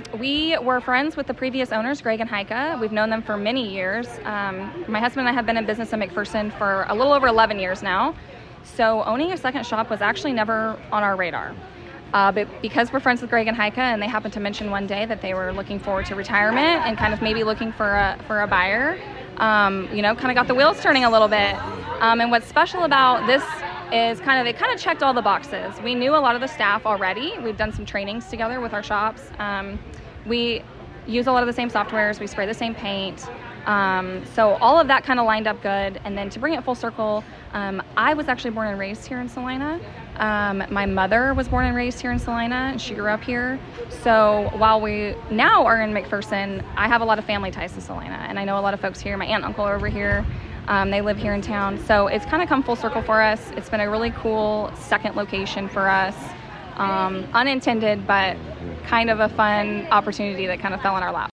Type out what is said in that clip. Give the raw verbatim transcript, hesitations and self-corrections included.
we were friends with the previous owners, Greg and Heike. We've known them for many years. Um, my husband and I have been in business in McPherson for a little over eleven years now. So owning a second shop was actually never on our radar. Uh, but because we're friends with Greg and Heike, and they happened to mention one day that they were looking forward to retirement and kind of maybe looking for a for a buyer, um, you know, kind of got the wheels turning a little bit. Um, and what's special about this is kind of, it kind of checked all the boxes. We knew a lot of the staff already. We've done some trainings together with our shops. Um, we use a lot of the same softwares. We spray the same paint. Um, so all of that kind of lined up good. And then to bring it full circle, um, I was actually born and raised here in Salina. Um, my mother was born and raised here in Salina, and she grew up here. So while we now are in McPherson, I have a lot of family ties to Salina, and I know a lot of folks here. My aunt and uncle are over here. Um, they live here in town. So it's kind of come full circle for us. It's been a really cool second location for us. Um, unintended, but kind of a fun opportunity that kind of fell in our lap.